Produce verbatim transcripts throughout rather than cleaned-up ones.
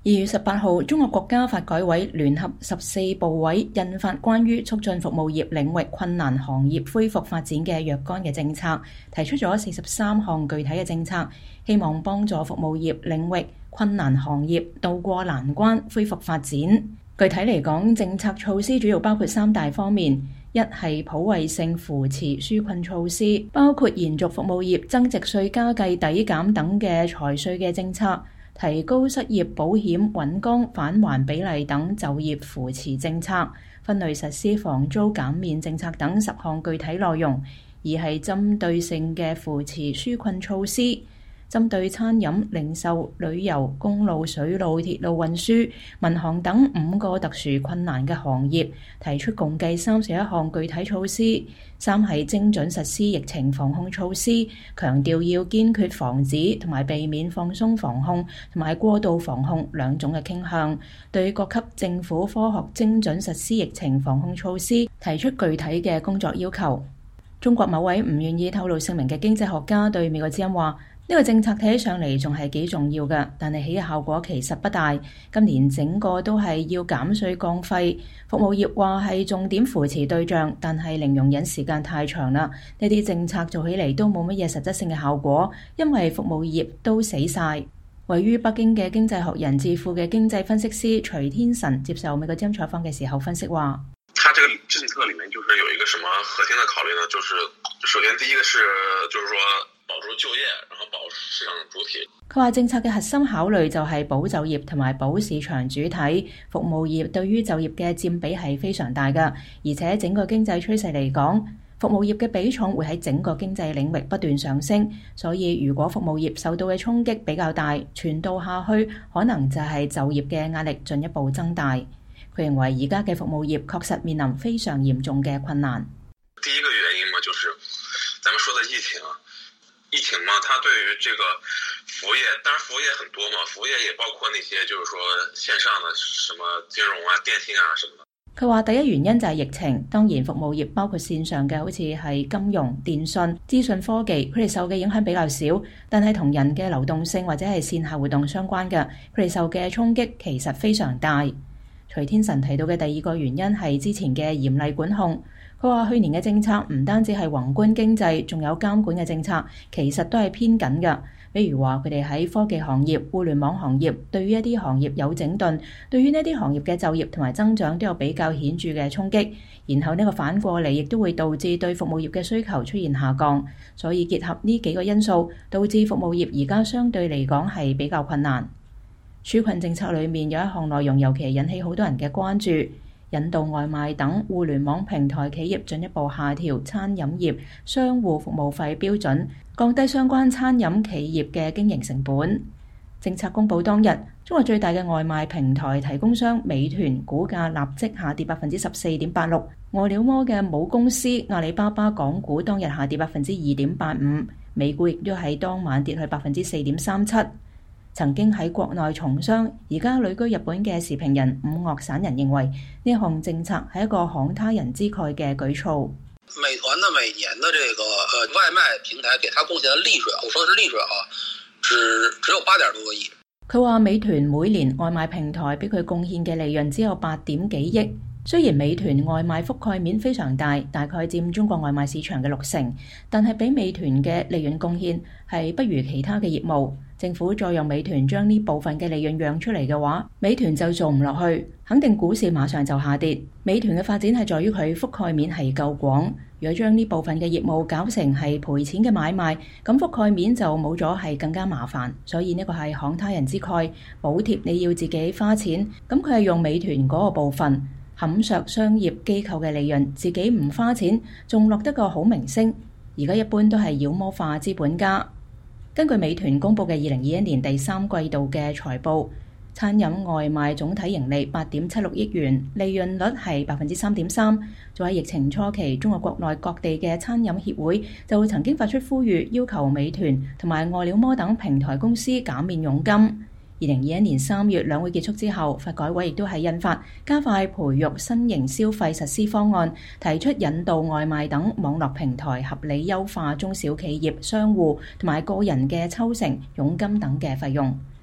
二月十八號，中國國家發改委聯合十四部委印發關於促進服務業領域困難行業恢復發展嘅若干嘅政策，提出咗四十三項具體嘅政策，希望幫助服務業領域困難行業渡過難關，恢復發展。具體嚟講，政策措施主要包括三大方面：一係普惠性扶持紓困措施，包括延續服務業增值稅加計抵減等嘅財稅嘅政策，提高失業保險穩崗返還比例等就業扶持政策，分類實施房租減免政策等十項具體內容；二係針對性嘅扶持紓困措施，針對餐飲、零售、旅遊、公路、水路、鐵路運輸、民航等五個特殊困難嘅行業，提出共計三十一項具體措施。三係精準實施疫情防控措施，強調要堅決防止同埋避免放鬆防控同埋過度防控兩種嘅傾向，對各級政府科學精準實施疫情防控措施提出具體嘅工作要求。中國某位唔願意透露姓名嘅經濟學家對美國之音話：呢個政策睇起上嚟仲係幾重要嘅，但係起嘅效果其實不大。今年整個都係要減稅降費，服務業話係重點扶持對象，但係零容忍時間太長啦。呢啲政策做起嚟都冇乜嘢實質性嘅效果，因為服務業都死晒。位於北京嘅經濟學人智庫嘅經濟分析師徐天辰接受美國之音採訪嘅時候分析話： 他這個政策裡面就是有一個什麼核心的考慮呢？就是首先第一個是，就是說保住就業，然後保市場主體。 佢話政策嘅核心考慮就係保就業同埋保市場主體，服務業對於就業嘅佔比係非常大㗎，而且整個經濟趨勢嚟講，服務業嘅比重會喺整個經濟領域不斷上升，所以如果服務業受到嘅衝擊比較大，傳導下去，可能就係就業嘅壓力進一步增大。佢認為而家嘅服務業確實面臨非常嚴重嘅困難。 第一個原因嘛，就是咱們說的疫情。疫情嘛，它對於這個服務業，當然服務業很多嘛，服務業也包括那些就是說線上的什麼金融啊、電信啊什麼的。 佢話第一原因就係疫情，當然服務業包括線上嘅，好似係金融、電信、資訊科技，佢哋受嘅影響比較少，但係同人嘅流動性或者係線下活動相關嘅，佢哋受嘅衝擊其實非常大。徐天辰提到嘅第二個原因係之前嘅嚴厲管控。佢話去年嘅政策唔單止係宏觀經濟，仲有監管嘅政策，其實都係偏緊嘅。比如話佢哋喺科技行業、互聯網行業，對於一啲行業有整頓，對於呢啲行業嘅就業同埋增長都有比較顯著嘅衝擊。然後呢個反過嚟，亦都會導致對服務業嘅需求出現下降。所以結合呢幾個因素，導致服務業而家相對嚟講係比較困難。紓困政策裡面有一項內容，尤其係引起好多人嘅關注。引導外賣等互聯網平台企業進一步下調餐飲業商戶服務費標準，降低相關餐飲企業嘅經營成本。政策公佈當日，中國最大嘅外賣平台提供商美團股價立即下跌百分之十四點八六，餓了麼嘅母公司阿里巴巴港股當日下跌百分之二點八五，美股亦都喺當晚跌去百分之四點三七。曾經喺國內從商，而家旅居日本嘅時評人伍岳散人認為呢項政策係一個慷他人之慨嘅舉措。 美團呢每年的這個呃外賣平台給他貢獻的利潤，我說的是利潤啊，只只有八點多個億。 佢話美團每年外賣平台俾佢貢獻嘅利潤只有八點幾億。雖然美團外賣覆蓋面非常大，大概佔中國外賣市場嘅六成，但係比美團嘅利潤貢獻係不如其他嘅業務。政府再讓美團將呢部分嘅利潤讓出嚟嘅話，美團就做唔落去，肯定股市馬上就下跌。美團嘅發展係在於佢覆蓋面係夠廣，如果將呢部分嘅業務搞成係賠錢嘅買賣，咁覆蓋面就冇咗，係更加麻煩。所以呢個係慷他人之慨，補貼你要自己花錢，咁佢係用美團嗰個部分冚削商業機構嘅利潤，自己唔花錢，仲落得個好名聲。而家一般都係妖魔化資本家。根據美團公佈嘅二零二一年第三季度嘅財報，餐飲外賣總體盈利八點七六億元，利潤率係百分之三點三。早喺疫情初期，中國國內各地嘅餐飲協會就曾經發出呼籲，要求美團同埋餓了麼等平台公司減免佣金。二零二一年三月兩會結束之後，發改委亦都係印發加快培育新型消費實施方案，提出引導外賣等網絡平台合理優化中小企業、商戶同埋個人嘅抽成、佣金等嘅費用。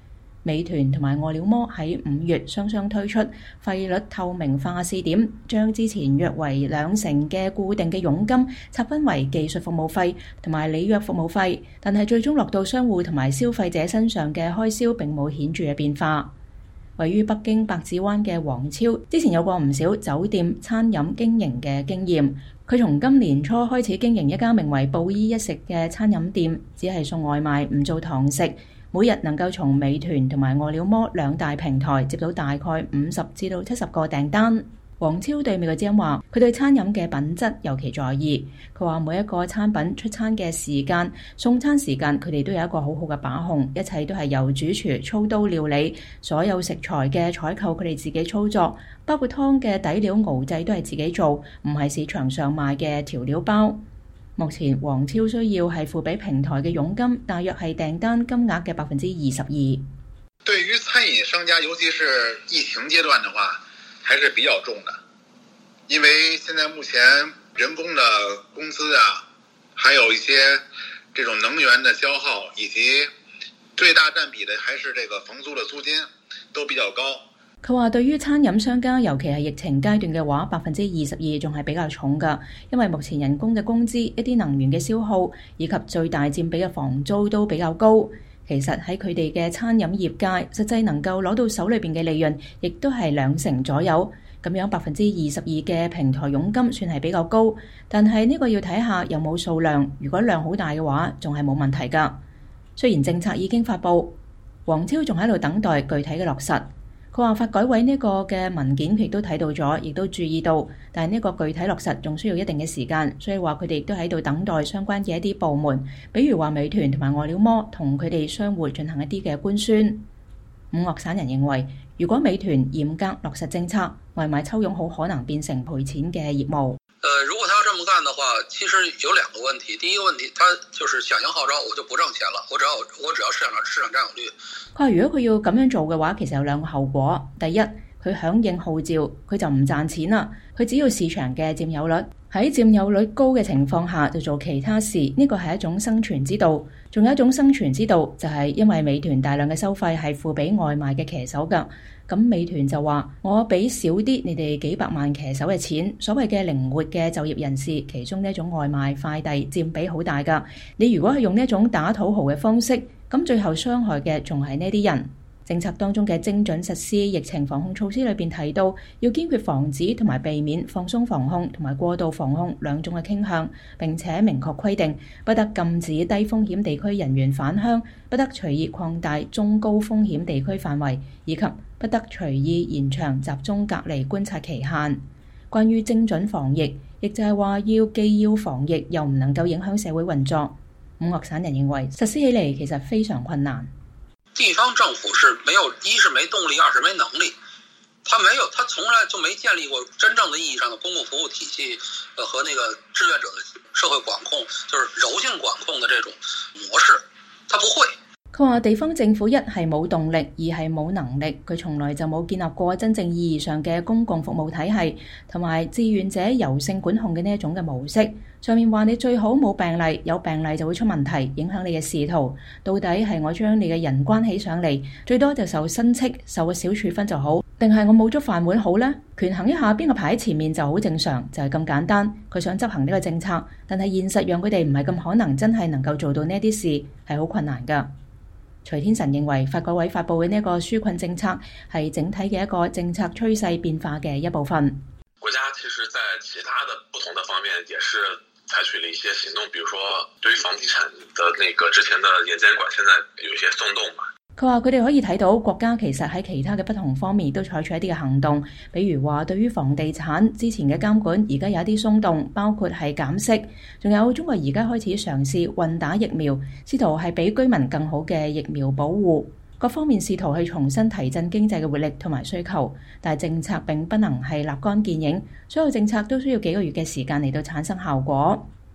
美團同埋餓了麼喺五月雙雙推出費率透明化試點，將之前約為兩成嘅固定嘅佣金拆分為技術服務費同埋履約服務費，但係最終落到商戶同埋消費者身上嘅開銷並冇顯著嘅變化。位於北京百子灣嘅黃超之前有過唔少酒店、餐飲經營嘅經驗。佢從今年初開始經營一家名為布衣一食嘅餐飲店，只係送外賣，唔做堂食，每日能夠從美團同埋餓了麼兩大平台接到大概五十至到七十個訂單。黃超對美國之音話，佢對餐飲嘅品質尤其在意。佢話每一個餐品出餐嘅時間、送餐時間，佢哋都有一個好好嘅把控，一切都係由主廚操刀料理，所有食材嘅採購佢哋自己操作，包括湯嘅底料熬製都係自己做，唔係市場上賣嘅調料包。目前黃超需要係付俾平台嘅佣金，大約係訂單金額嘅百分之二十二。 對於餐飲商家，尤其是疫情階段的話，還是比較重的，因為現在目前人工的工資啊，還有一些這種能源的消耗，以及最大佔比的還是這個房租的租金都比較高。 佢話對於餐飲商家，尤其係疫情階段嘅話，百分之二十二仲係比較重㗎，因為目前人工嘅工資、一啲能源嘅消耗以及最大佔比嘅房租都比較高。其實喺佢哋嘅餐飲業界，實際能夠攞到手裏邊嘅利潤，亦都係兩成左右。咁樣百分之二十二嘅平台佣金算係比較高，但係呢個要睇下有冇數量。如果量好大嘅話，仲係冇問題㗎。雖然政策已經發布，黃超仲喺度等待具體嘅落實。佢話發改委呢個嘅文件佢亦都睇到咗，亦都注意到，但係呢個具體落實仲需要一定嘅時間，所以話佢哋亦都喺度等待相關嘅一啲部門，比如話美團同埋餓了麼同佢哋商戶進行一啲嘅官宣。五岳省人認為，如果美團嚴格落實政策，外賣抽傭好可能變成賠錢嘅業務。 呃，如果他要這麼幹的話，其實有兩個問題。第一個問題，他就是響應號召，我就不掙錢了，我只要我只要市場市場佔有率。 佢話如果佢要咁樣做嘅話，其實有兩個後果。第一，佢響應號召，佢就唔賺錢啦。佢只要市場嘅佔有率，喺佔有率高嘅情況下就做其他事，呢個係一種生存之道。仲有一種生存之道，就係因為美團大量嘅收費係付俾外賣嘅騎手㗎。咁美團就話：我俾少啲你哋幾百萬騎手嘅錢，所謂嘅靈活嘅就業人士，其中呢一種外賣快遞佔比好大㗎。你如果係用呢一種打土豪嘅方式，咁最後傷害嘅仲係呢啲人。政策當中嘅精準實施疫情防控措施裏邊提到，要堅決防止同埋避免放鬆防控同埋過度防控兩種嘅傾向，並且明確規定不得禁止低風險地區人員返鄉，不得隨意擴大中高風險地區範圍，以及不得隨意延長集中隔離觀察期限。關於精準防疫，亦就係話要既要防疫又唔能夠影響社會運作。五岳省人認為實施起嚟其實非常困難。 地方政府是沒有，一是沒動力，二是沒能力。他沒有，他從來就沒建立過真正的意義上的公共服務體系，呃，和那個志願者的社會管控，就是柔性管控的這種模式，他不會。 佢話地方政府一係冇動力，二係冇能力，佢從來就冇建立過真正意義上嘅公共服務體系，同埋志願者柔性管控嘅呢一種嘅模式。上面話你最好冇病例，有病例就會出問題，影響你嘅仕途。到底係我將你嘅人關起上嚟，最多就受申斥，受個小處分就好，定係我冇咗飯碗好呢？權衡一下邊個排喺前面就好正常，就係咁簡單。佢想執行呢個政策，但係現實讓佢哋唔係咁可能真係能夠做到呢啲事，係好困難㗎。徐天臣認為發改委發布嘅呢一個紓困政策係整體嘅一個政策趨勢變化嘅一部分。 國家其實在其他的不同的方面也是採取了一些行動，比如說對於房地產的那個之前的嚴監管，現在有一些鬆動嘛。 佢話佢哋可以睇到國家其實喺其他嘅不同方面都採取一啲嘅行動，比如話對於房地產之前嘅監管而家有一啲鬆動，包括係減息，仲有中國而家開始嘗試混打疫苗，試圖係俾居民更好嘅疫苗保護，各方面試圖去重新提振經濟嘅活力同埋需求，但係政策並不能係立竿見影，所有政策都需要幾個月嘅時間嚟到產生效果。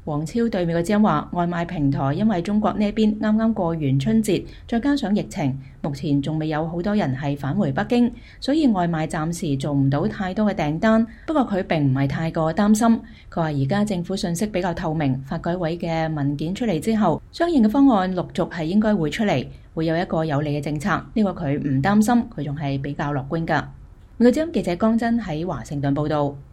黃超對美國之音話，外賣平台因為中國呢邊啱啱過完春節，再加上疫情，目前仲未有好多人係返回北京，所以外賣暫時做唔到太多嘅訂單。不過佢並唔係太過擔心。佢話而家政府信息比較透明，發改委嘅文件出嚟之後，相應嘅方案陸續係應該會出嚟，會有一個有利嘅政策。呢個佢唔擔心，佢仲係比較樂觀㗎。美國之音記者江真喺華盛頓報道。